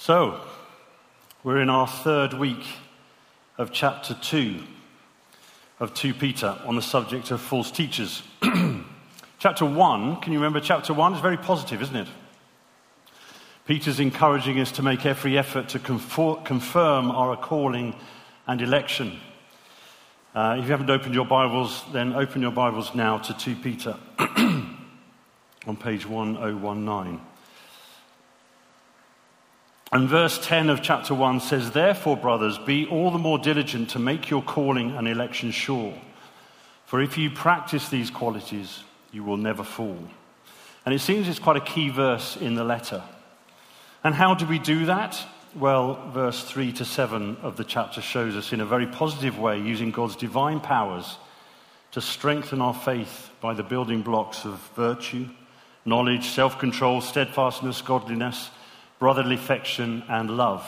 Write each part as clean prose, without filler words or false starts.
So, we're in our third week of chapter 2 of 2 Peter on the subject of false teachers. Chapter 1, can you remember chapter 1? It's very positive, isn't it? Peter's encouraging us to make every effort to confirm our calling and election. If you haven't opened your Bibles, then open your Bibles now to 2 Peter on page 1019. And verse 10 of chapter 1 says, "Therefore, brothers, be all the more diligent to make your calling and election sure. For if you practice these qualities, you will never fall." And it seems it's quite a key verse in the letter. And how do we do that? Well, verse 3 to 7 of the chapter shows us in a very positive way, using God's divine powers to strengthen our faith by the building blocks of virtue, knowledge, self-control, steadfastness, godliness, brotherly affection, and love.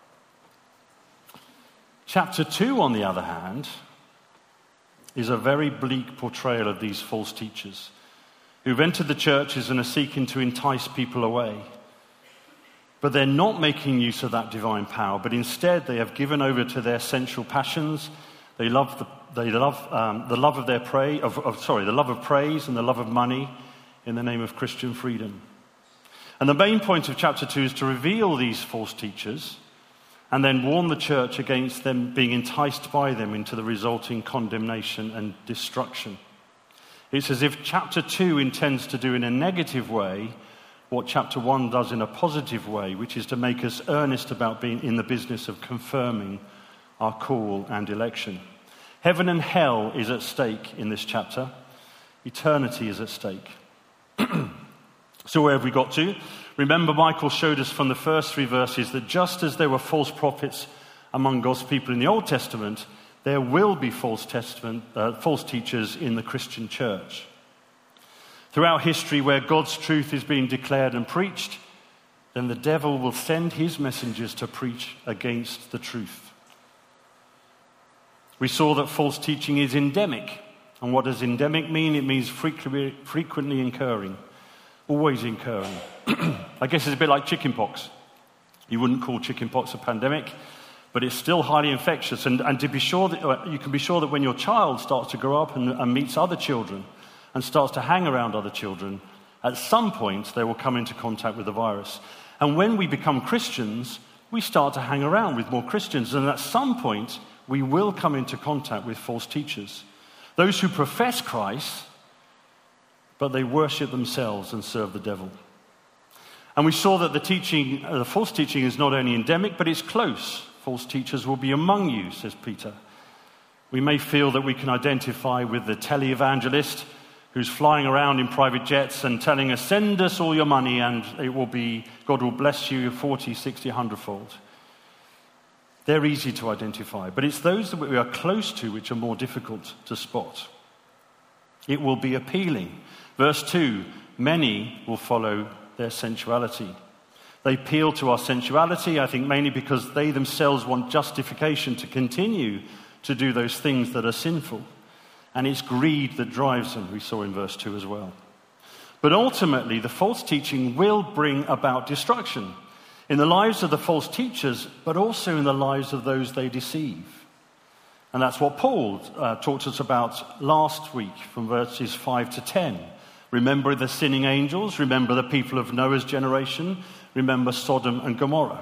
Chapter 2, on the other hand, is a very bleak portrayal of these false teachers who've entered the churches and are seeking to entice people away. But they're not making use of that divine power, but instead they have given over to their sensual passions. They love the love of praise and the love of money in the name of Christian freedom. And the main point of chapter 2 is to reveal these false teachers and then warn the church against them being enticed by them into the resulting condemnation and destruction. It's as if chapter 2 intends to do in a negative way what chapter 1 does in a positive way, which is to make us earnest about being in the business of confirming our call and election. Heaven and hell is at stake in this chapter. Eternity is at stake. So where have we got to? Remember, Michael showed us from the first 3 verses that just as there were false prophets among God's people in the Old Testament, there will be false teachers in the Christian church. Throughout history, where God's truth is being declared and preached, then the devil will send his messengers to preach against the truth. We saw that false teaching is endemic. And what does endemic mean? It means frequently occurring. Always occurring. I guess it's a bit like chickenpox. You wouldn't call chickenpox a pandemic, but it's still highly infectious. And to be sure that you can be sure that when your child starts to grow up and meets other children and starts to hang around other children, at some point they will come into contact with the virus. And when we become Christians, we start to hang around with more Christians, and at some point we will come into contact with false teachers. Those who profess Christ, but they worship themselves and serve the devil. And we saw that the false teaching is not only endemic, but it's close. False teachers will be among you, says Peter. We may feel that we can identify with the televangelist who's flying around in private jets and telling us, send us all your money and God will bless you 40, 60, 100-fold. They're easy to identify, but it's those that we are close to which are more difficult to spot. It will be appealing. Verse 2, many will follow their sensuality. They appeal to our sensuality, I think mainly because they themselves want justification to continue to do those things that are sinful. And it's greed that drives them, we saw in verse 2 as well. But ultimately, the false teaching will bring about destruction in the lives of the false teachers, but also in the lives of those they deceive. And that's what Paul talked to us about last week from verses 5 to 10. Remember the sinning angels, remember the people of Noah's generation, remember Sodom and Gomorrah.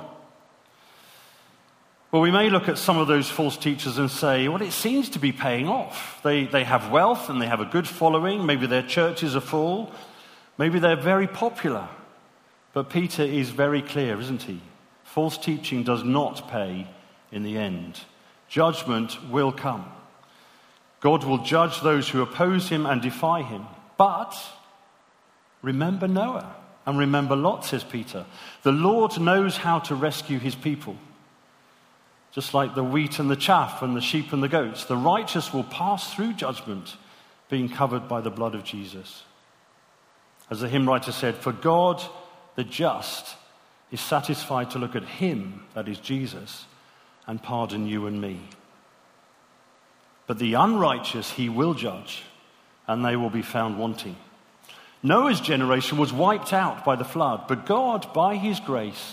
Well, we may look at some of those false teachers and say, well, it seems to be paying off. They have wealth and they have a good following. Maybe their churches are full. Maybe they're very popular. But Peter is very clear, isn't he? False teaching does not pay in the end. Judgment will come. God will judge those who oppose him and defy him. But remember Noah and remember Lot, says Peter. The Lord knows how to rescue his people. Just like the wheat and the chaff and the sheep and the goats, the righteous will pass through judgment, being covered by the blood of Jesus. As the hymn writer said, for God, the just, is satisfied to look at him, that is Jesus, and pardon you and me. But the unrighteous he will judge, and they will be found wanting. Noah's generation was wiped out by the flood, but God, by his grace,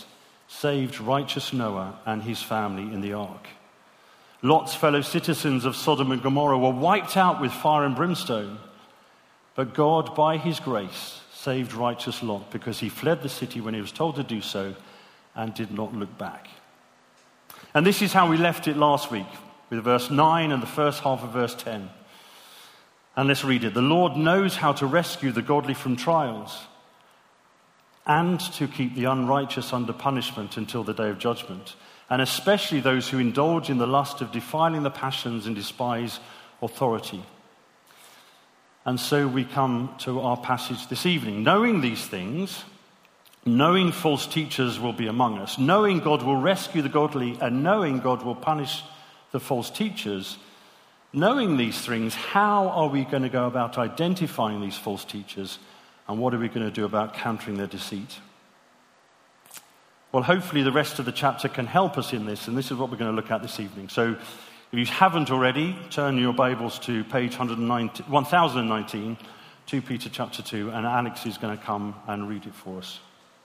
saved righteous Noah and his family in the ark. Lot's fellow citizens of Sodom and Gomorrah were wiped out with fire and brimstone. But God, by his grace, saved righteous Lot because he fled the city when he was told to do so and did not look back. And this is how we left it last week, with verse 9 and the first half of verse 10. And let's read it. The Lord knows how to rescue the godly from trials and to keep the unrighteous under punishment until the day of judgment, and especially those who indulge in the lust of defiling the passions and despise authority. And so we come to our passage this evening. Knowing these things, knowing false teachers will be among us, knowing God will rescue the godly, and knowing God will punish the false teachers, knowing these things, how are we going to go about identifying these false teachers, and what are we going to do about countering their deceit? Well, hopefully the rest of the chapter can help us in this, and this is what we're going to look at this evening. So if you haven't already, turn your Bibles to page 1019, 2 Peter chapter 2, and Alex is going to come and read it for us.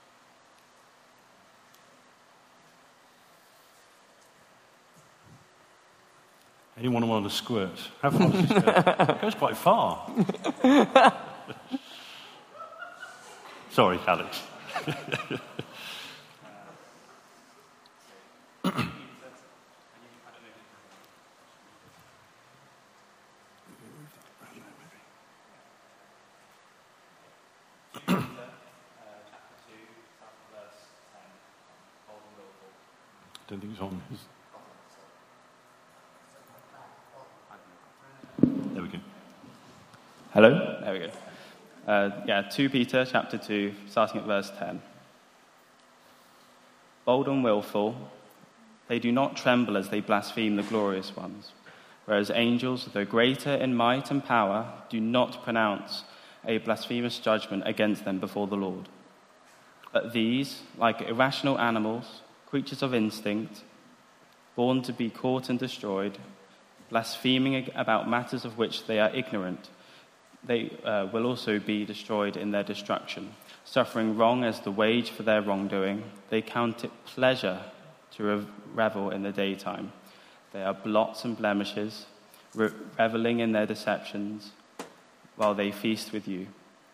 Anyone want to squirt? How far does this go? It goes quite far. Sorry, Alex. I don't think it's on. There we go. Hello? There we go. 2 Peter chapter 2, starting at verse 10. Bold and willful, they do not tremble as they blaspheme the glorious ones, whereas angels, though greater in might and power, do not pronounce a blasphemous judgment against them before the Lord. But these, like irrational animals, creatures of instinct, born to be caught and destroyed, blaspheming about matters of which they are ignorant, they will also be destroyed in their destruction. Suffering wrong as the wage for their wrongdoing, they count it pleasure to revel in the daytime. They are blots and blemishes, reveling in their deceptions while they feast with you.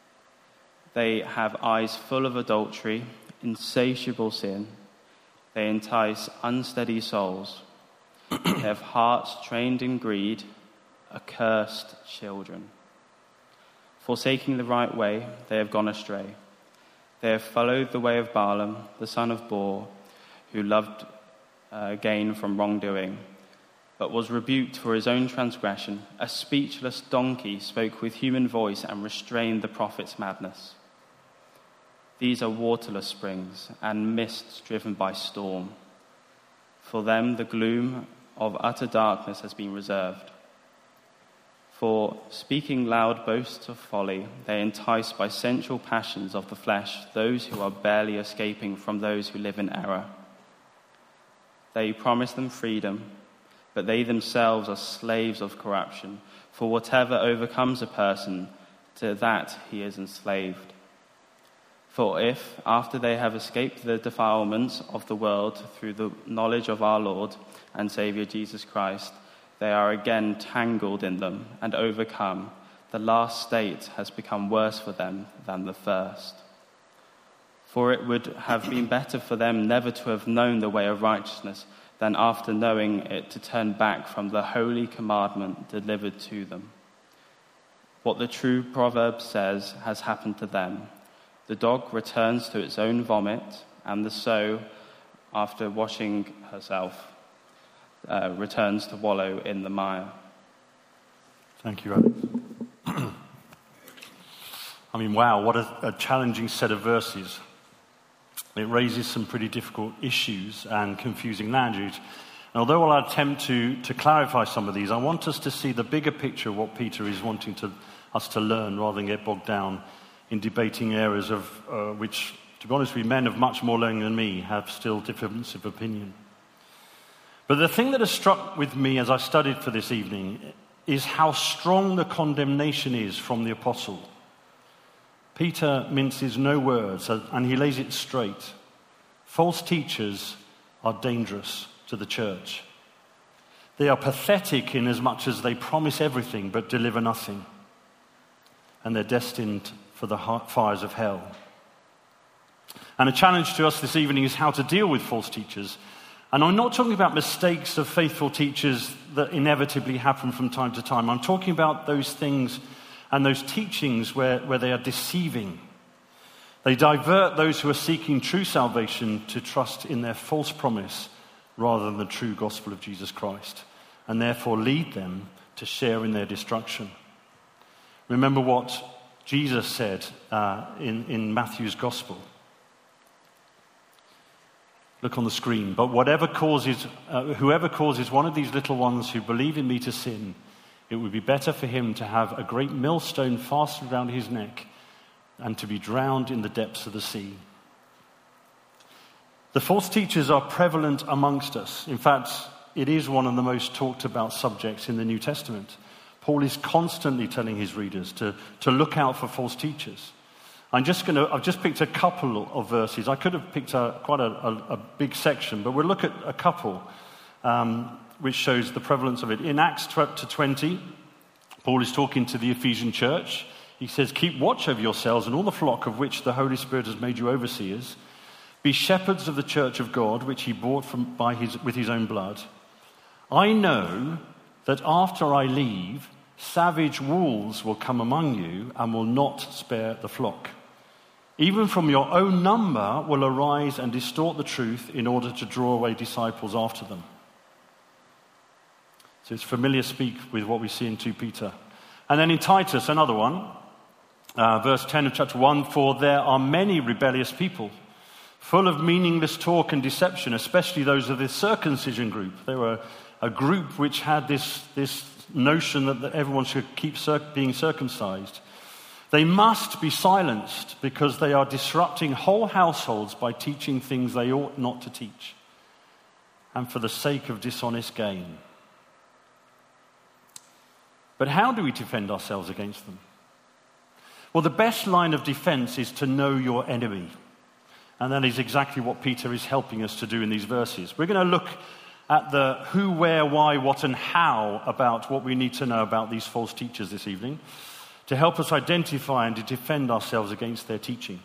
They have eyes full of adultery, insatiable sin. They entice unsteady souls. They have hearts trained in greed, accursed children. Forsaking the right way, they have gone astray. They have followed the way of Balaam, the son of Beor, who loved gain from wrongdoing, but was rebuked for his own transgression. A speechless donkey spoke with human voice and restrained the prophet's madness. These are waterless springs and mists driven by storm. For them, the gloom of utter darkness has been reserved. For speaking loud boasts of folly, they entice by sensual passions of the flesh those who are barely escaping from those who live in error. They promise them freedom, but they themselves are slaves of corruption. For whatever overcomes a person, to that he is enslaved. For if, after they have escaped the defilements of the world through the knowledge of our Lord and Saviour Jesus Christ, they are again tangled in them and overcome, the last state has become worse for them than the first. For it would have been better for them never to have known the way of righteousness than after knowing it to turn back from the holy commandment delivered to them. What the true proverb says has happened to them. The dog returns to its own vomit, and the sow, after washing herself, returns to wallow in the mire. Thank you, Alex. I mean, wow, what a challenging set of verses. It raises some pretty difficult issues and confusing language. And although I'll attempt to clarify some of these, I want us to see the bigger picture of what Peter is wanting us to learn rather than get bogged down in debating areas of which, to be honest with you, men of much more learning than me have still differences of opinion. But the thing that has struck with me as I studied for this evening is how strong the condemnation is from the apostle. Peter minces no words, and he lays it straight. False teachers are dangerous to the church. They are pathetic in as much as they promise everything but deliver nothing. And they're destined for the fires of hell. And a challenge to us this evening is how to deal with false teachers. And I'm not talking about mistakes of faithful teachers that inevitably happen from time to time. I'm talking about those things and those teachings where they are deceiving. They divert those who are seeking true salvation to trust in their false promise rather than the true gospel of Jesus Christ, and therefore lead them to share in their destruction. Remember what Jesus said in Matthew's gospel. Look on the screen. But whoever causes one of these little ones who believe in me to sin, it would be better for him to have a great millstone fastened around his neck and to be drowned in the depths of the sea. The false teachers are prevalent amongst us. In fact, it is one of the most talked about subjects in the New Testament. Paul is constantly telling his readers to look out for false teachers. I've just picked a couple of verses. I could have picked quite a big section, but we'll look at a couple which shows the prevalence of it. In Acts 20, Paul is talking to the Ephesian church. He says, "Keep watch over yourselves and all the flock of which the Holy Spirit has made you overseers. Be shepherds of the church of God, which he bought with his own blood. I know that after I leave, savage wolves will come among you and will not spare the flock. Even from your own number will arise and distort the truth in order to draw away disciples after them." So it's familiar speak with what we see in 2 Peter. And then in Titus, another one, verse 10 of chapter 1, "For there are many rebellious people, full of meaningless talk and deception, especially those of the circumcision group." They were a group which had this notion that everyone should keep being circumcised. "They must be silenced because they are disrupting whole households by teaching things they ought not to teach, and for the sake of dishonest gain." But how do we defend ourselves against them? Well, the best line of defense is to know your enemy. And that is exactly what Peter is helping us to do in these verses. We're going to look at the who, where, why, what, and how about what we need to know about these false teachers this evening to help us identify and to defend ourselves against their teaching.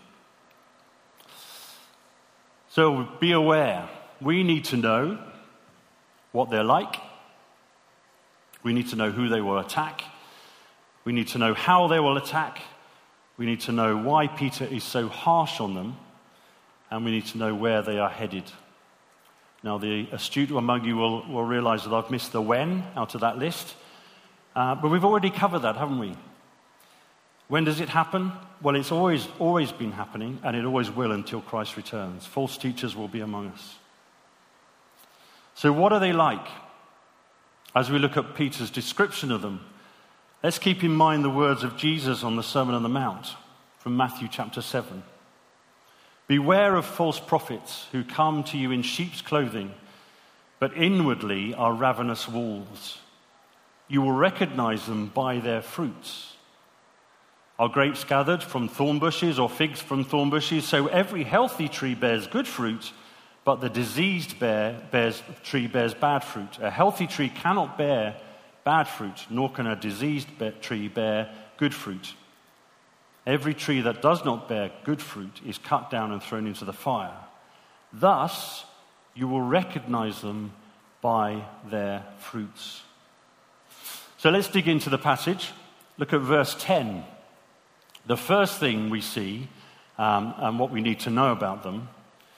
So be aware. We need to know what they're like. We need to know who they will attack. We need to know how they will attack. We need to know why Peter is so harsh on them. And we need to know where they are headed. Now, the astute among you will realize that I've missed the when out of that list. But we've already covered that, haven't we? When does it happen? Well, it's always been happening, and it always will until Christ returns. False teachers will be among us. So what are they like? As we look at Peter's description of them, let's keep in mind the words of Jesus on the Sermon on the Mount from Matthew chapter 7. "Beware of false prophets who come to you in sheep's clothing, but inwardly are ravenous wolves. You will recognize them by their fruits. Are grapes gathered from thorn bushes or figs from thorn bushes? So every healthy tree bears good fruit, but the diseased tree bears bad fruit. A healthy tree cannot bear bad fruit, nor can a diseased tree bear good fruit. Every tree that does not bear good fruit is cut down and thrown into the fire. Thus, you will recognize them by their fruits." So let's dig into the passage. Look at verse 10. The first thing we see, and what we need to know about them,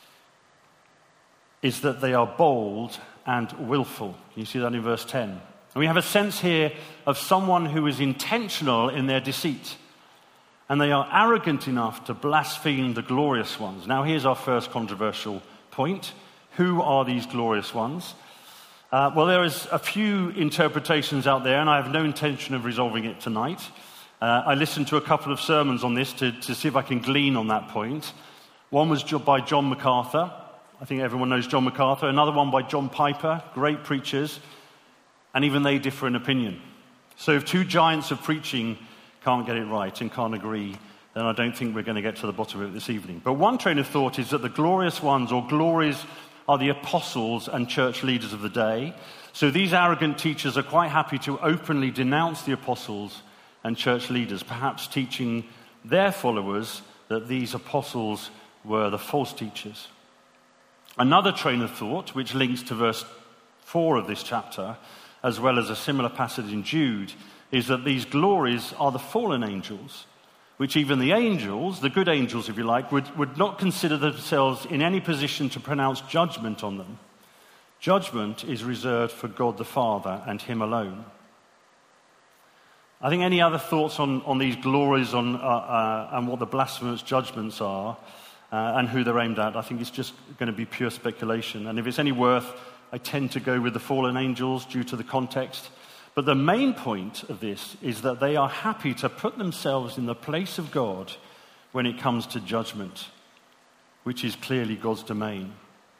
is that they are bold and willful. Can you see that in verse 10? And we have a sense here of someone who is intentional in their deceit. And they are arrogant enough to blaspheme the glorious ones. Now here's our first controversial point. Who are these glorious ones? Well, there is a few interpretations out there, and I have no intention of resolving it tonight. I listened to a couple of sermons on this to see if I can glean on that point. One was by John MacArthur. I think everyone knows John MacArthur. Another one by John Piper, great preachers. And even they differ in opinion. So if two giants of preaching can't get it right and can't agree, then I don't think we're going to get to the bottom of it this evening. But one train of thought is that the glorious ones, or glories, are the apostles and church leaders of the day. So these arrogant teachers are quite happy to openly denounce the apostles and church leaders, perhaps teaching their followers that these apostles were the false teachers. Another train of thought, which links to verse 4 of this chapter, as well as a similar passage in Jude, is that these glories are the fallen angels, which even the angels, the good angels if you like, would not consider themselves in any position to pronounce judgment on them. Judgment is reserved for God the Father and him alone. I think any other thoughts on these glories and what the blasphemous judgments are and who they're aimed at, I think it's just going to be pure speculation. And if it's any worth, I tend to go with the fallen angels due to the context. But the main point of this is that they are happy to put themselves in the place of God when it comes to judgment, which is clearly God's domain.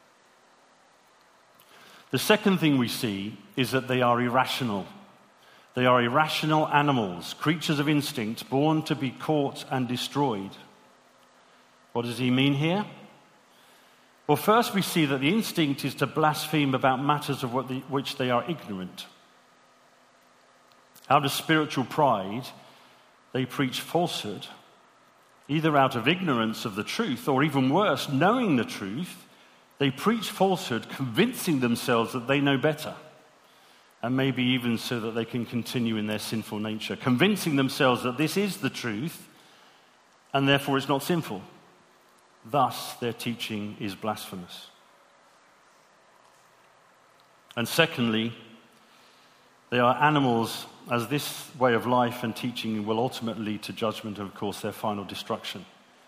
The second thing we see is that they are irrational. They are irrational animals, creatures of instinct, born to be caught and destroyed. What does he mean here? Well, first we see that the instinct is to blaspheme about matters of which they are ignorant. Out of spiritual pride, they preach falsehood, either out of ignorance of the truth, or even worse, knowing the truth, they preach falsehood, convincing themselves that they know better, and maybe even so that they can continue in their sinful nature, convincing themselves that this is the truth, and therefore it's not sinful. Thus, their teaching is blasphemous. And secondly, they are animals, as this way of life and teaching will ultimately lead to judgment and, of course, their final destruction.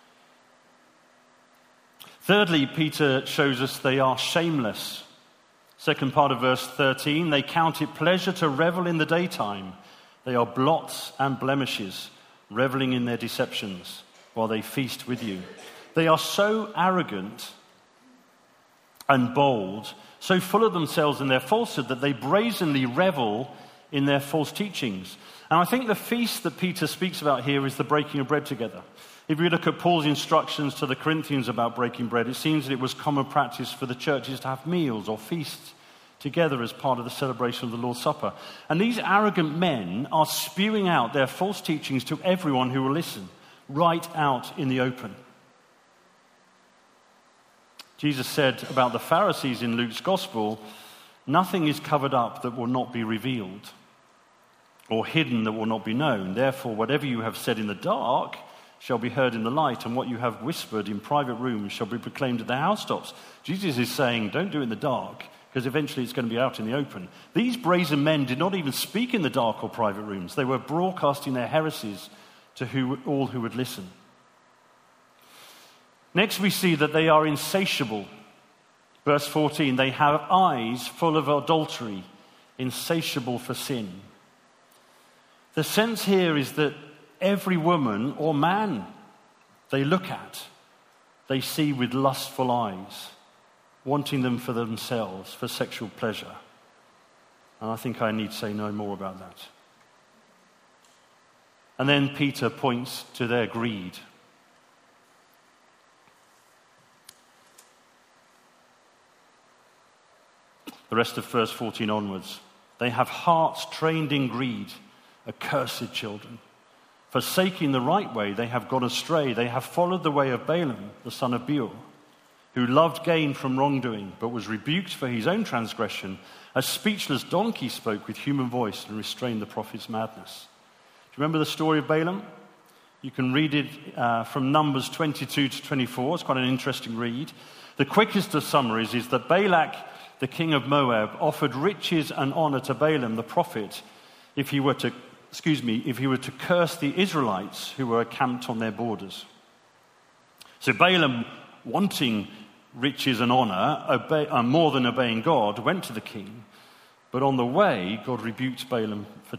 Thirdly, Peter shows us they are shameless. Second part of verse 13, they count it pleasure to revel in the daytime. They are blots and blemishes, reveling in their deceptions while they feast with you. They are so arrogant and bold, so full of themselves and their falsehood, that they brazenly revel in their false teachings. And I think the feast that Peter speaks about here is the breaking of bread together. If we look at Paul's instructions to the Corinthians about breaking bread, it seems that it was common practice for the churches to have meals or feasts together as part of the celebration of the Lord's Supper. And these arrogant men are spewing out their false teachings to everyone who will listen, right out in the open. Jesus said about the Pharisees in Luke's Gospel, nothing is covered up that will not be revealed, or hidden that will not be known. Therefore, whatever you have said in the dark shall be heard in the light, and what you have whispered in private rooms shall be proclaimed at the housetops. Jesus is saying, don't do it in the dark, because eventually it's going to be out in the open. These brazen men did not even speak in the dark or private rooms. They were broadcasting their heresies to all who would listen. Next, we see that they are insatiable. Verse 14, they have eyes full of adultery, insatiable for sin. The sense here is that every woman or man they look at, they see with lustful eyes, wanting them for themselves, for sexual pleasure. And I think I need to say no more about that. And then Peter points to their greed. The rest of verse 14 onwards. They have hearts trained in greed, accursed children. Forsaking the right way, they have gone astray. They have followed the way of Balaam, the son of Beor, who loved gain from wrongdoing, but was rebuked for his own transgression. A speechless donkey spoke with human voice and restrained the prophet's madness. Do you remember the story of Balaam? You can read it from Numbers 22 to 24. It's quite an interesting read. The quickest of summaries is that Balak, the king of Moab, offered riches and honor to Balaam, the prophet, if he were to curse the Israelites who were camped on their borders. So Balaam, wanting riches and honor, more than obeying God, went to the king. But on the way, God rebuked Balaam for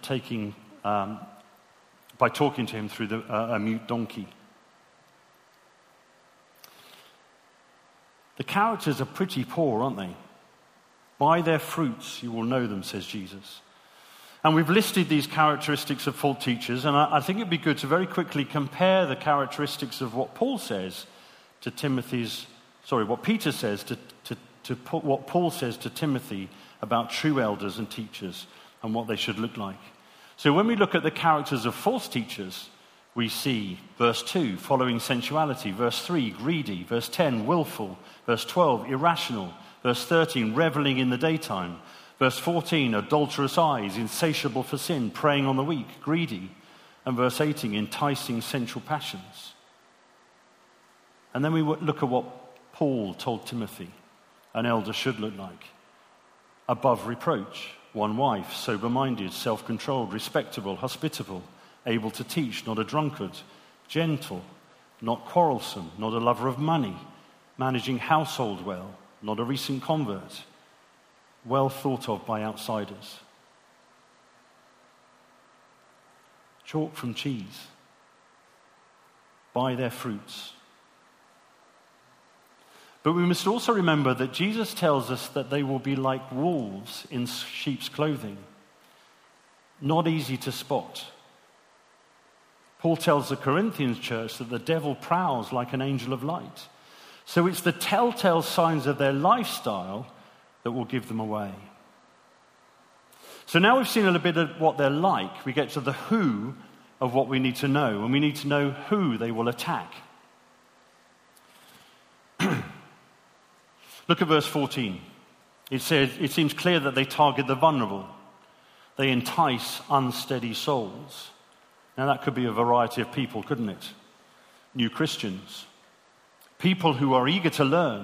by talking to him through a mute donkey. The characters are pretty poor, aren't they? By their fruits you will know them, says Jesus. And we've listed these characteristics of false teachers, and I think it'd be good to very quickly compare the characteristics of what Paul says to what Peter says what Paul says to Timothy about true elders and teachers and what they should look like. So when we look at the characters of false teachers, we see verse 2, following sensuality, verse 3, greedy, verse 10, willful, verse 12, irrational, verse 13, reveling in the daytime, verse 14, adulterous eyes, insatiable for sin, preying on the weak, greedy, and verse 18, enticing sensual passions. And then we look at what Paul told Timothy an elder should look like. Above reproach, one wife, sober-minded, self-controlled, respectable, hospitable, able to teach, not a drunkard, gentle, not quarrelsome, not a lover of money, managing household well, not a recent convert, well thought of by outsiders. Chalk from cheese. By their fruits. But we must also remember that Jesus tells us that they will be like wolves in sheep's clothing, not easy to spot. Paul tells the Corinthian church that the devil prowls like an angel of light. So it's the telltale signs of their lifestyle that will give them away. So now we've seen a little bit of what they're like. We get to the who of what we need to know, and we need to know who they will attack. Look at verse 14. It says, it seems clear that they target the vulnerable. They entice unsteady souls. Now that could be a variety of people, couldn't it? New Christians. People who are eager to learn.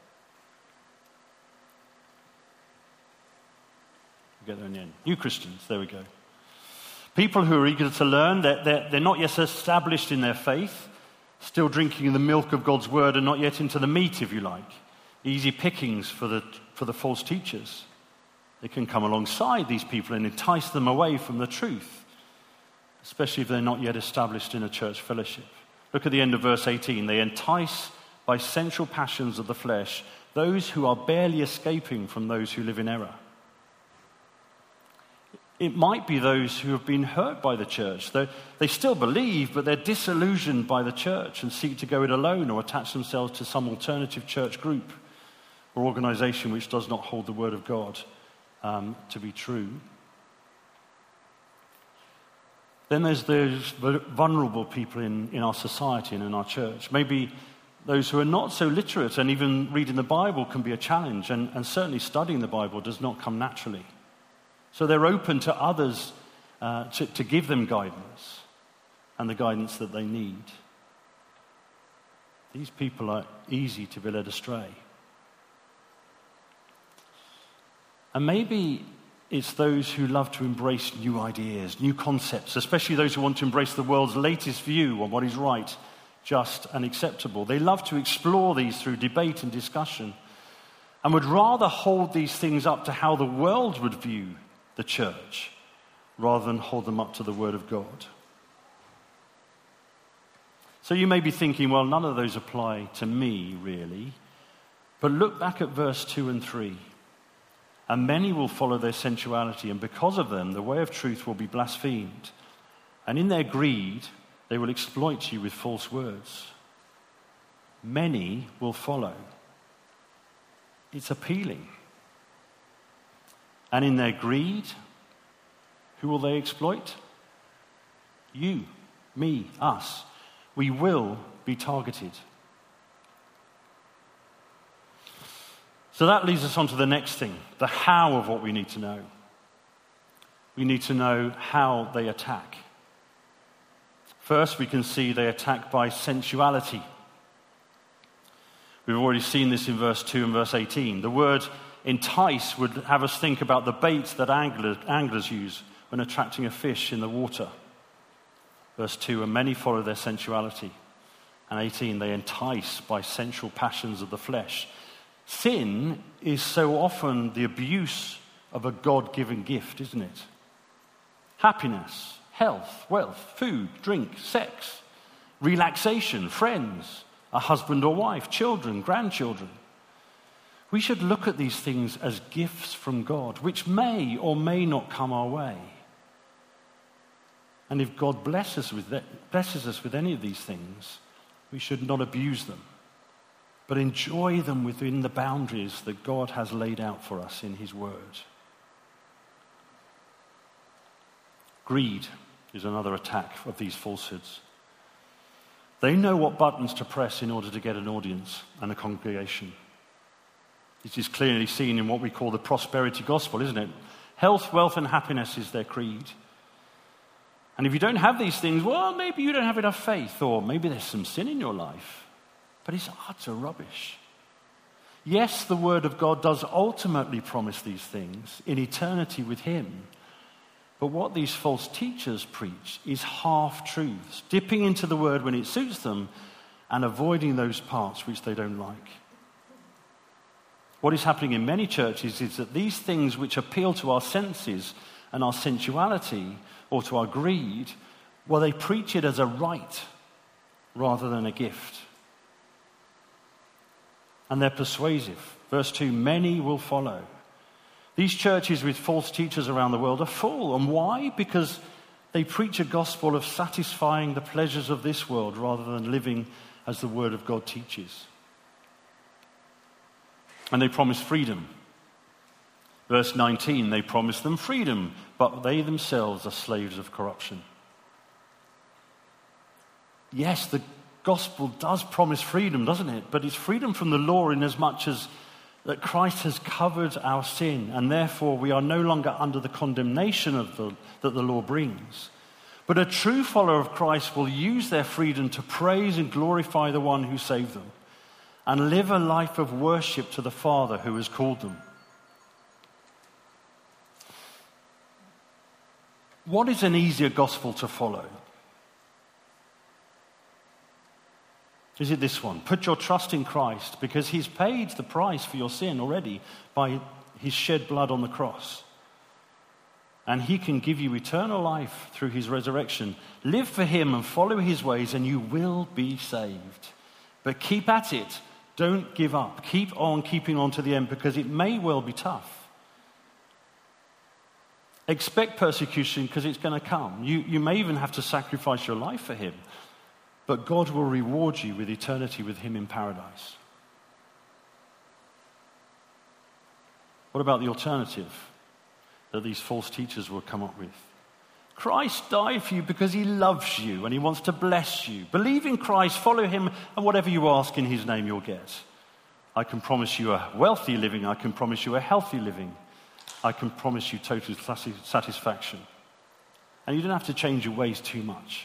We'll get there in the end. New Christians, there we go. People who are eager to learn, they're not yet established in their faith, still drinking the milk of God's word and not yet into the meat, if you like. Easy pickings for the false teachers. They can come alongside these people and entice them away from the truth, especially if they're not yet established in a church fellowship. Look at the end of verse 18. They entice by sensual passions of the flesh those who are barely escaping from those who live in error. It might be those who have been hurt by the church. They still believe, but they're disillusioned by the church and seek to go it alone or attach themselves to some alternative church group or organization which does not hold the word of God to be true. Then there's those vulnerable people in our society and in our church. Maybe those who are not so literate, and even reading the Bible can be a challenge, and certainly studying the Bible does not come naturally. So they're open to others to give them guidance and the guidance that they need. These people are easy to be led astray. And maybe it's those who love to embrace new ideas, new concepts, especially those who want to embrace the world's latest view on what is right, just, and acceptable. They love to explore these through debate and discussion and would rather hold these things up to how the world would view the church rather than hold them up to the word of God. So you may be thinking, well, none of those apply to me, really. But look back at verse 2 and 3. And many will follow their sensuality, and because of them, the way of truth will be blasphemed. And in their greed, they will exploit you with false words. Many will follow. It's appealing. And in their greed, who will they exploit? You, me, us. We will be targeted. So that leads us on to the next thing, the how of what we need to know. We need to know how they attack. First, we can see they attack by sensuality. We've already seen this in verse 2 and verse 18. The word entice would have us think about the bait that anglers use when attracting a fish in the water. Verse 2, and many follow their sensuality. And 18, they entice by sensual passions of the flesh. Sin is so often the abuse of a God-given gift, isn't it? Happiness, health, wealth, food, drink, sex, relaxation, friends, a husband or wife, children, grandchildren. We should look at these things as gifts from God, which may or may not come our way. And if God blesses us with any of these things, we should not abuse them, but enjoy them within the boundaries that God has laid out for us in his word. Greed is another attack of these falsehoods. They know what buttons to press in order to get an audience and a congregation. This is clearly seen in what we call the prosperity gospel, isn't it? Health, wealth, and happiness is their creed. And if you don't have these things, well, maybe you don't have enough faith, or maybe there's some sin in your life. But it's utter rubbish. Yes, the Word of God does ultimately promise these things in eternity with him. But what these false teachers preach is half-truths, dipping into the Word when it suits them and avoiding those parts which they don't like. What is happening in many churches is that these things which appeal to our senses and our sensuality or to our greed, well, they preach it as a right rather than a gift. And they're persuasive. Verse 2, many will follow. These churches with false teachers around the world are full. And why? Because they preach a gospel of satisfying the pleasures of this world rather than living as the Word of God teaches. And they promise freedom. Verse 19, they promise them freedom, but they themselves are slaves of corruption. Yes, the gospel does promise freedom, doesn't it? But it's freedom from the law in as much as that Christ has covered our sin, and therefore we are no longer under the condemnation that the law brings. But a true follower of Christ will use their freedom to praise and glorify the one who saved them, and live a life of worship to the Father who has called them. What is an easier gospel to follow? Is it this one? Put your trust in Christ because he's paid the price for your sin already by his shed blood on the cross. And he can give you eternal life through his resurrection. Live for him and follow his ways and you will be saved. But keep at it. Don't give up. Keep on keeping on to the end because it may well be tough. Expect persecution because it's going to come. You may even have to sacrifice your life for him. But God will reward you with eternity with him in paradise. What about the alternative that these false teachers will come up with? Christ died for you because he loves you and he wants to bless you. Believe in Christ, follow him, and whatever you ask in his name you'll get. I can promise you a wealthy living. I can promise you a healthy living. I can promise you total satisfaction. And you don't have to change your ways too much.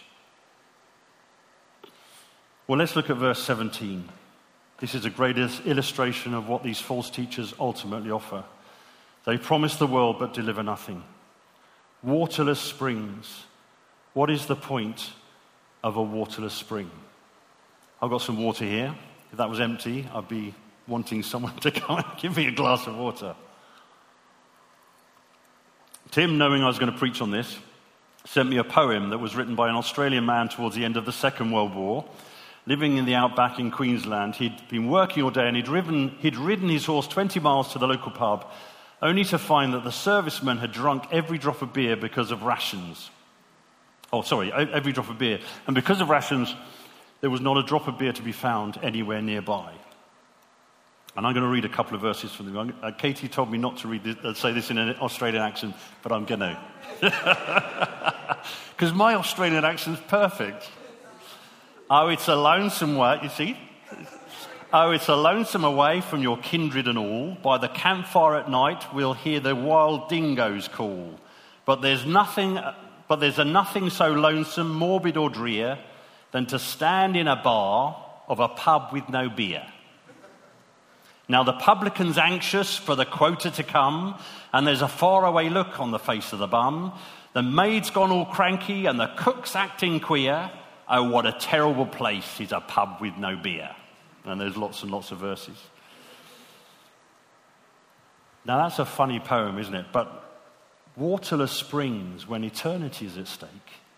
Well, let's look at verse 17. This is a great illustration of what these false teachers ultimately offer. They promise the world but deliver nothing. Waterless springs. What is the point of a waterless spring? I've got some water here. If that was empty, I'd be wanting someone to come and give me a glass of water. Tim, knowing I was going to preach on this, sent me a poem that was written by an Australian man towards the end of the Second World War. Living in the outback in Queensland, he'd been working all day and he'd ridden his horse 20 miles to the local pub, only to find that the servicemen had drunk every drop of beer because of rations. Every drop of beer. And because of rations, there was not a drop of beer to be found anywhere nearby. And I'm going to read a couple of verses from them. Katie told me not to say this in an Australian accent, but I'm going to. Because my Australian accent's perfect. Oh, it's a lonesome way, you see? Oh, it's a lonesome away from your kindred and all. By the campfire at night, we'll hear the wild dingoes call. But there's a nothing so lonesome, morbid or drear than to stand in a bar of a pub with no beer. Now the publican's anxious for the quota to come, and there's a faraway look on the face of the bum. The maid's gone all cranky, and the cook's acting queer. Oh, what a terrible place is a pub with no beer. And there's lots and lots of verses. Now that's a funny poem, isn't it? But waterless springs when eternity is at stake,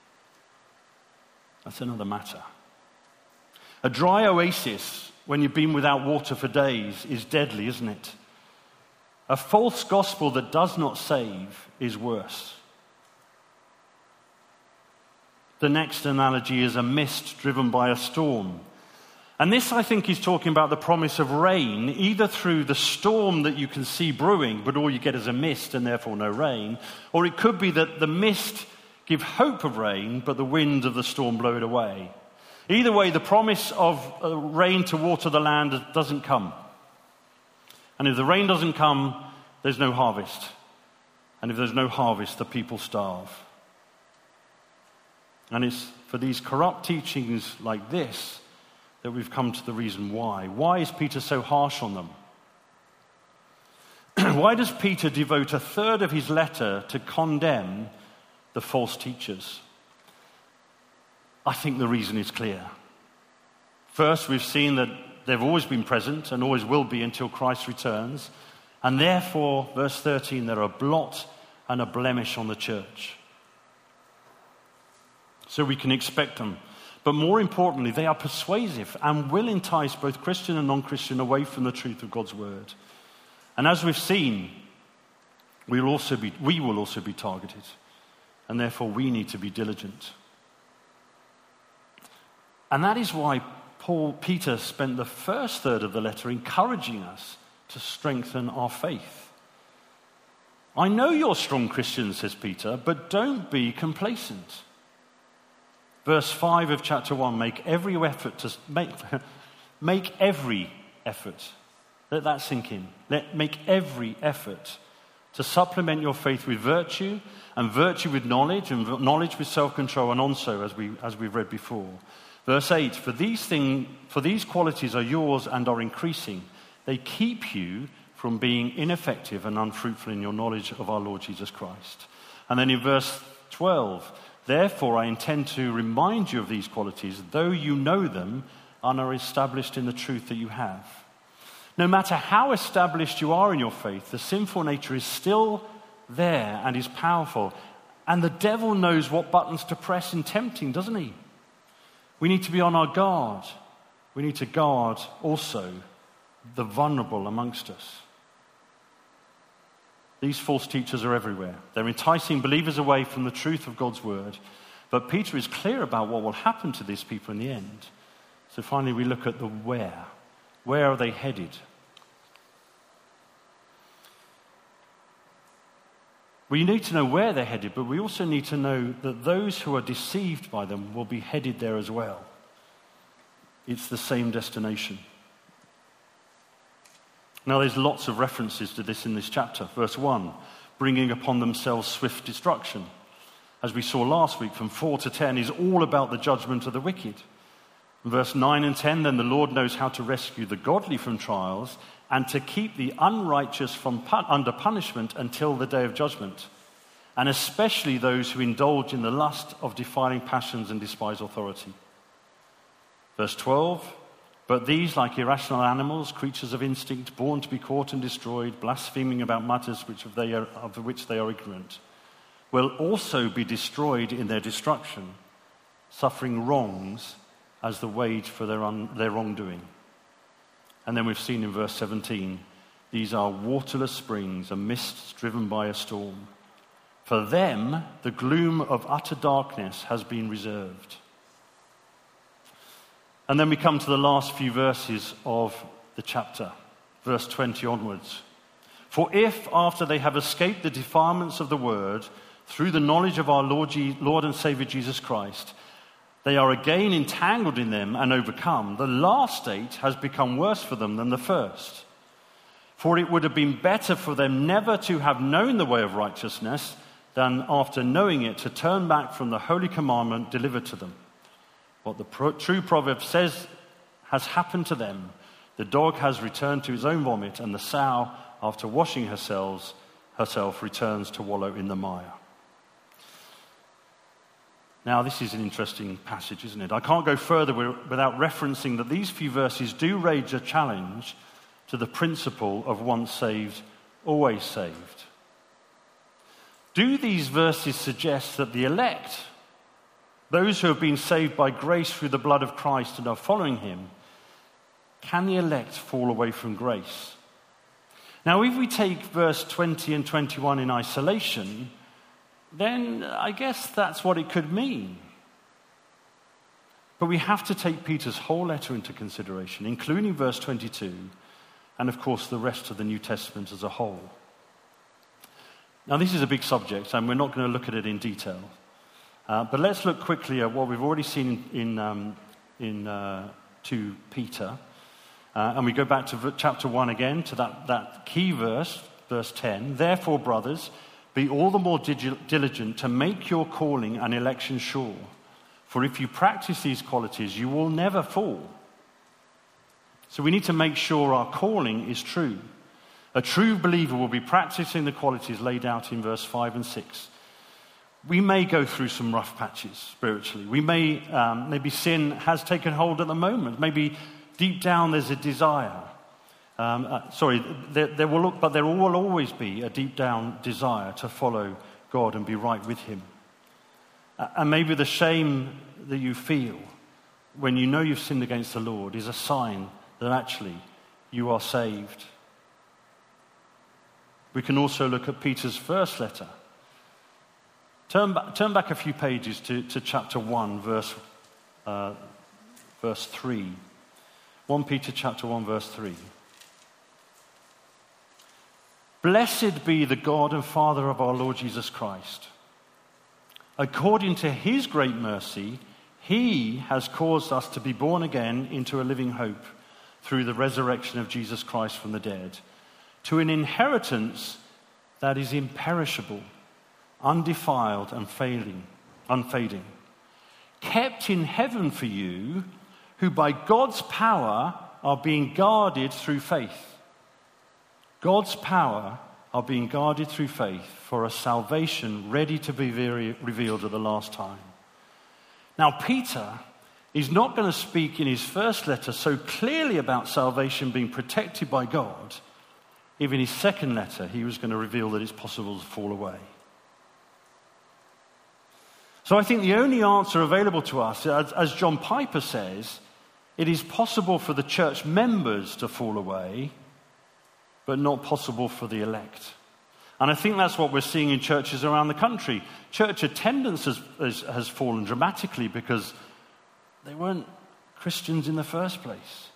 that's another matter. A dry oasis when you've been without water for days is deadly, isn't it? A false gospel that does not save is worse. The next analogy is a mist driven by a storm. And this, I think, is talking about the promise of rain, either through the storm that you can see brewing, but all you get is a mist and therefore no rain, or it could be that the mist give hope of rain, but the wind of the storm blow it away. Either way, the promise of rain to water the land doesn't come. And if the rain doesn't come, there's no harvest. And if there's no harvest, the people starve. And it's for these corrupt teachings like this that we've come to the reason why. Why is Peter so harsh on them? Why does Peter devote a third of his letter to condemn the false teachers? I think the reason is clear. First, we've seen that they've always been present and always will be until Christ returns. And therefore, verse 13, they're a blot and a blemish on the church. So we can expect them. But more importantly, they are persuasive and will entice both Christian and non-Christian away from the truth of God's word. And as we've seen, we will also be targeted. And therefore we need to be diligent. And that is why Peter spent the first third of the letter encouraging us to strengthen our faith. I know you're strong Christians, says Peter, but don't be complacent. Verse 5 of chapter 1, make every effort. Let that sink in. Make every effort to supplement your faith with virtue, and virtue with knowledge, and knowledge with self-control, and also, as we've read before. Verse 8, for these qualities are yours and are increasing. They keep you from being ineffective and unfruitful in your knowledge of our Lord Jesus Christ. And then in verse 12, therefore I intend to remind you of these qualities, though you know them and are established in the truth that you have. No matter how established you are in your faith, the sinful nature is still there and is powerful. And the devil knows what buttons to press in tempting, doesn't he? We need to be on our guard. We need to guard also the vulnerable amongst us. These false teachers are everywhere. They're enticing believers away from the truth of God's word. But Peter is clear about what will happen to these people in the end. So finally we look at the where. Where are they headed? We need to know where they're headed, but we also need to know that those who are deceived by them will be headed there as well. It's the same destination. Now, there's lots of references to this in this chapter. Verse 1, bringing upon themselves swift destruction. As we saw last week, from 4 to 10 is all about the judgment of the wicked. Verse 9 and 10, then the Lord knows how to rescue the godly from trials and to keep the unrighteous from under punishment until the day of judgment, and especially those who indulge in the lust of defiling passions and despise authority. Verse 12, but these, like irrational animals, creatures of instinct, born to be caught and destroyed, blaspheming about matters of which they are ignorant, will also be destroyed in their destruction, suffering wrongs as the wage for their wrongdoing. And then we've seen in verse 17, these are waterless springs, a mist driven by a storm. For them, the gloom of utter darkness has been reserved. And then we come to the last few verses of the chapter, verse 20 onwards. For if, after they have escaped the defilements of the word, through the knowledge of our Lord and Savior Jesus Christ, they are again entangled in them and overcome, the last state has become worse for them than the first. For it would have been better for them never to have known the way of righteousness than after knowing it to turn back from the holy commandment delivered to them. What the true proverb says has happened to them. The dog has returned to his own vomit, and the sow, after washing herself returns to wallow in the mire. Now, this is an interesting passage, isn't it? I can't go further without referencing that these few verses do raise a challenge to the principle of once saved, always saved. Do these verses suggest that the elect, those who have been saved by grace through the blood of Christ and are following him, can the elect fall away from grace? Now, if we take verse 20 and 21 in isolation, then I guess that's what it could mean. But we have to take Peter's whole letter into consideration, including verse 22, and of course the rest of the New Testament as a whole. Now this is a big subject, and we're not going to look at it in detail. But let's look quickly at what we've already seen in 2 Peter. And we go back to chapter 1 again, to that key verse, verse 10. Therefore, brothers, be all the more diligent to make your calling and election sure. For if you practice these qualities, you will never fall. So we need to make sure our calling is true. A true believer will be practicing the qualities laid out in verse 5 and 6. We may go through some rough patches spiritually. We may, maybe sin has taken hold at the moment. Maybe deep down there's a desire. There will always be a deep down desire to follow God and be right with him. And maybe the shame that you feel when you know you've sinned against the Lord is a sign that actually you are saved. We can also look at Peter's first letter. Turn back a few pages to chapter 1, verse 3. 1 Peter chapter 1, verse 3. Blessed be the God and Father of our Lord Jesus Christ. According to his great mercy, he has caused us to be born again into a living hope through the resurrection of Jesus Christ from the dead, to an inheritance that is imperishable, undefiled and unfading, kept in heaven for you, who by God's power are being guarded through faith. God's power are being guarded through faith for a salvation ready to be revealed at the last time. Now, Peter is not going to speak in his first letter so clearly about salvation being protected by God if in his second letter he was going to reveal that it's possible to fall away. So I think the only answer available to us, as John Piper says, it is possible for the church members to fall away, but not possible for the elect. And I think that's what we're seeing in churches around the country. Church attendance has fallen dramatically because they weren't Christians in the first place.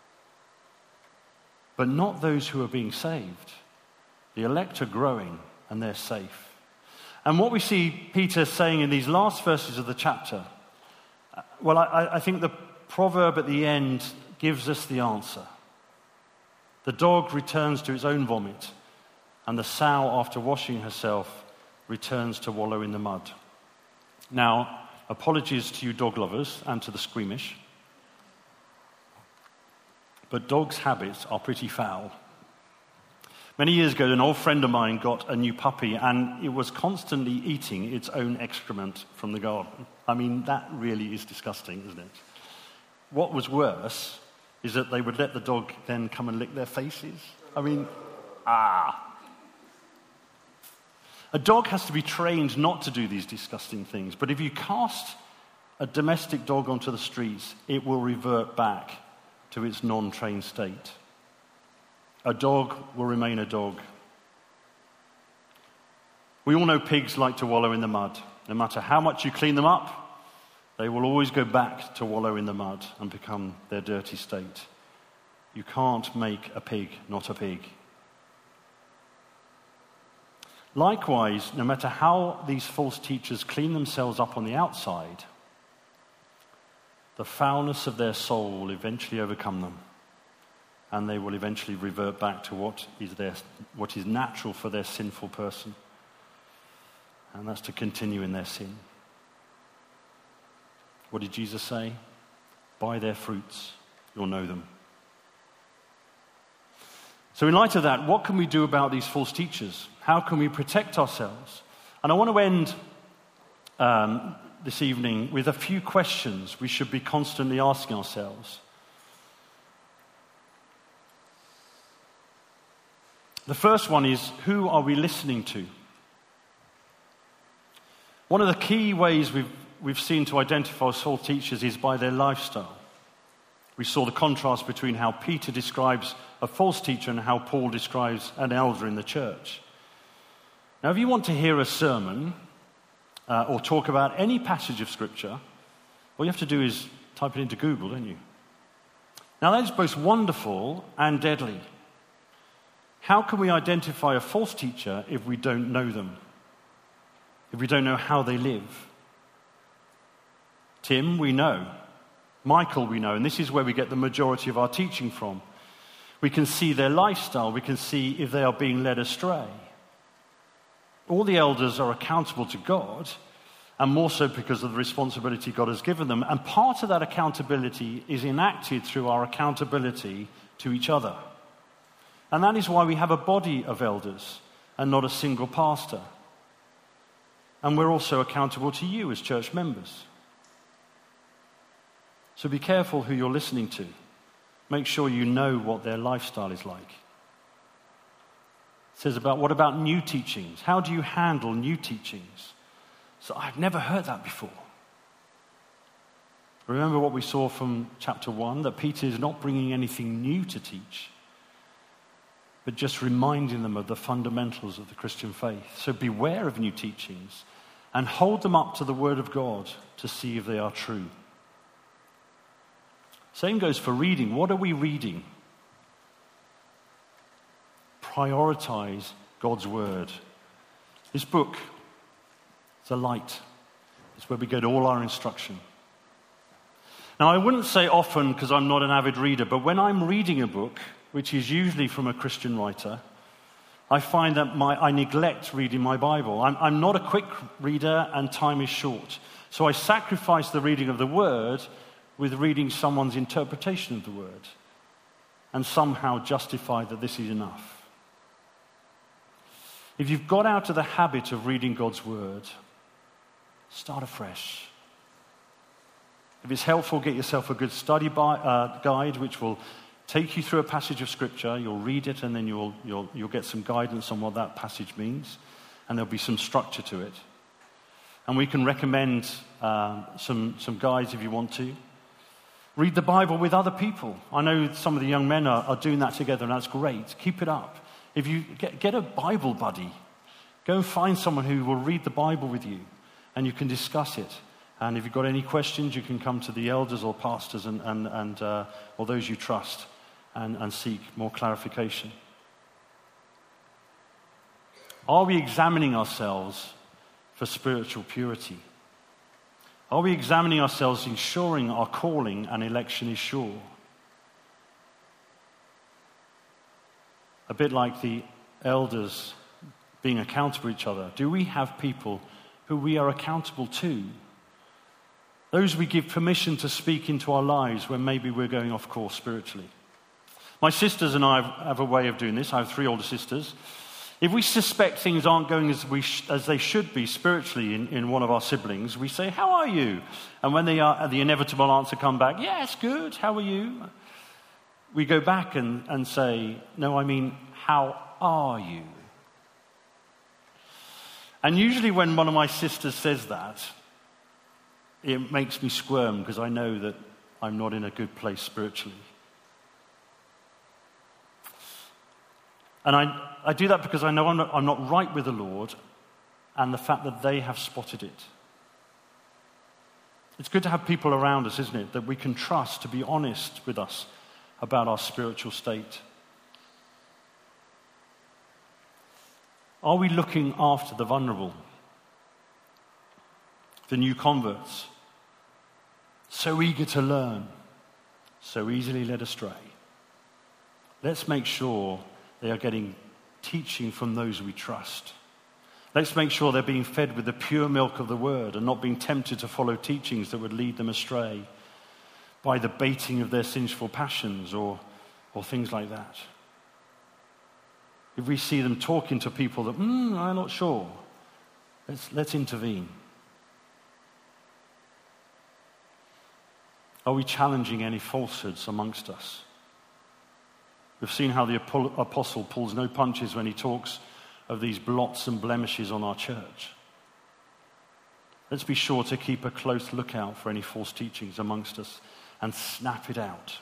But not those who are being saved. The elect are growing and they're safe. And what we see Peter saying in these last verses of the chapter, well, I think the proverb at the end gives us the answer. The dog returns to its own vomit, and the sow, after washing herself, returns to wallow in the mud. Now, apologies to you dog lovers and to the squeamish, but dogs' habits are pretty foul. Many years ago, an old friend of mine got a new puppy, and it was constantly eating its own excrement from the garden. I mean, that really is disgusting, isn't it? What was worse is that they would let the dog then come and lick their faces. I mean, A dog has to be trained not to do these disgusting things, but if you cast a domestic dog onto the streets, it will revert back to its non-trained state. A dog will remain a dog. We all know pigs like to wallow in the mud. No matter how much you clean them up, they will always go back to wallow in the mud and become their dirty state. You can't make a pig not a pig. Likewise, no matter how these false teachers clean themselves up on the outside, the foulness of their soul will eventually overcome them, and they will eventually revert back to what is natural for their sinful person, and that's to continue in their sin. What did Jesus say? By their fruits you'll know them. So in light of that, what can we do about these false teachers? How can we protect ourselves? And I want to end this evening with a few questions we should be constantly asking ourselves. The first one is, who are we listening to? One of the key ways we've seen to identify false teachers is by their lifestyle. We saw the contrast between how Peter describes a false teacher and how Paul describes an elder in the church. Now, if you want to hear a sermon or talk about any passage of Scripture, all you have to do is Type it into Google, don't you? Now that is both wonderful and deadly. How can we identify a false teacher if we don't know them? If we don't know how they live? Tim, we know. Michael, we know. And this is where we get the majority of our teaching from. We can see their lifestyle. We can see if they are being led astray. All the elders are accountable to God, and more so because of the responsibility God has given them. And part of that accountability is enacted through our accountability to each other. And that is why we have a body of elders and not a single pastor. And we're also accountable to you as church members. So be careful who you're listening to. Make sure you know what their lifestyle is like. It says what about new teachings? How do you handle new teachings? So I've never heard that before. Remember what we saw from chapter 1, that Peter is not bringing anything new to teach, but just reminding them of the fundamentals of the Christian faith. So beware of new teachings and hold them up to the Word of God to see if they are true. Same goes for reading. What are we reading? Prioritize God's Word. This book is a light. It's where we get all our instruction. Now, I wouldn't say often because I'm not an avid reader, but when I'm reading a book, which is usually from a Christian writer, I find that I neglect reading my Bible. I'm not a quick reader and time is short. So I sacrifice the reading of the Word with reading someone's interpretation of the Word and somehow justify that this is enough. If you've got out of the habit of reading God's Word, start afresh. If it's helpful, get yourself a good study guide which will take you through a passage of Scripture. You'll read it and then you'll get some guidance on what that passage means, and there'll be some structure to it. And we can recommend some guides if you want to. Read the Bible with other people. I know some of the young men are doing that together, and that's great. Keep it up. If you get a Bible buddy, go and find someone who will read the Bible with you, and you can discuss it. And if you've got any questions, you can come to the elders or pastors or those you trust and seek more clarification. Are we examining ourselves for spiritual purity? Are we examining ourselves, ensuring our calling and election is sure? A bit like the elders being accountable to each other. Do we have people who we are accountable to? Those we give permission to speak into our lives when maybe we're going off course spiritually. My sisters and I have a way of doing this. I have 3 older sisters. If we suspect things aren't going as they should be spiritually in one of our siblings, we say, "How are you?" And when the inevitable answer come back, "Yes, good, how are you?" We go back and say, "No, I mean, how are you?" And usually when one of my sisters says that, it makes me squirm because I know that I'm not in a good place spiritually. And I do that because I know I'm not right with the Lord, and the fact that they have spotted it. It's good to have people around us, isn't it, that we can trust to be honest with us about our spiritual state. Are we looking after the vulnerable, the new converts, so eager to learn, so easily led astray? Let's make sure they are getting teaching from those we trust. Let's make sure they're being fed with the pure milk of the Word and not being tempted to follow teachings that would lead them astray by the baiting of their sinful passions or things like that. If we see them talking to people that, I'm not sure, let's intervene. Are we challenging any falsehoods amongst us? We've seen how the apostle pulls no punches when he talks of these blots and blemishes on our church. Let's be sure to keep a close lookout for any false teachings amongst us and snap it out.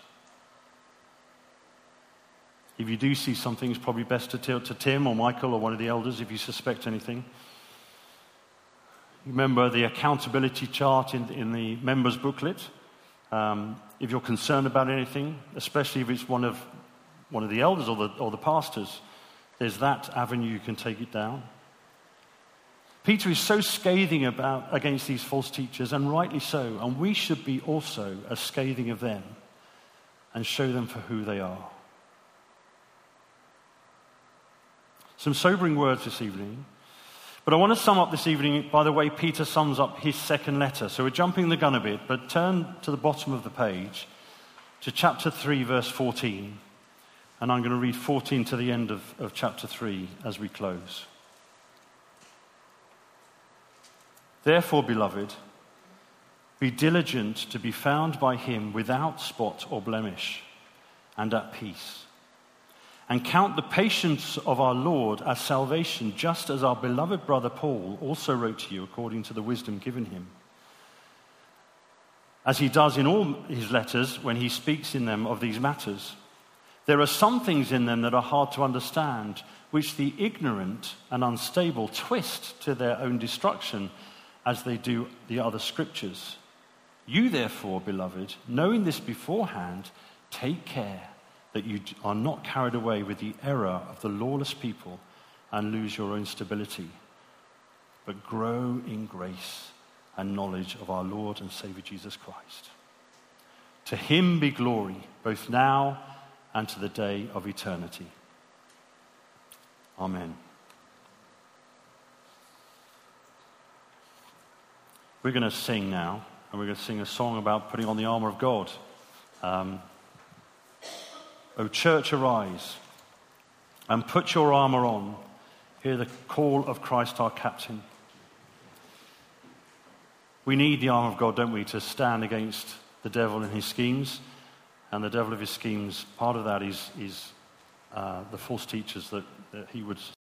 If you do see something, it's probably best to tell to Tim or Michael or one of the elders if you suspect anything. Remember the accountability chart in the members' booklet. If you're concerned about anything, especially if it's one of the elders or the pastors, there's that avenue you can take it down. Peter is so scathing against these false teachers, and rightly so, and we should be also as scathing of them and show them for who they are. Some sobering words this evening, but I want to sum up this evening by the way Peter sums up his second letter. So we're jumping the gun a bit, but turn to the bottom of the page to chapter 3, verse 14. And I'm going to read 14 to the end of chapter 3 as we close. Therefore, beloved, be diligent to be found by him without spot or blemish and at peace. And count the patience of our Lord as salvation, just as our beloved brother Paul also wrote to you according to the wisdom given him. As he does in all his letters when he speaks in them of these matters. There are some things in them that are hard to understand, which the ignorant and unstable twist to their own destruction, as they do the other scriptures. You therefore, beloved, knowing this beforehand, take care that you are not carried away with the error of the lawless people and lose your own stability, but grow in grace and knowledge of our Lord and Savior Jesus Christ. To him be glory, both now and to the day of eternity. Amen. We're going to sing now, and we're going to sing a song about putting on the armor of God. O church, arise and put your armor on. Hear the call of Christ our captain. We need the armor of God, don't we, to stand against the devil and his schemes. And the devil of his schemes, part of that is the false teachers that he would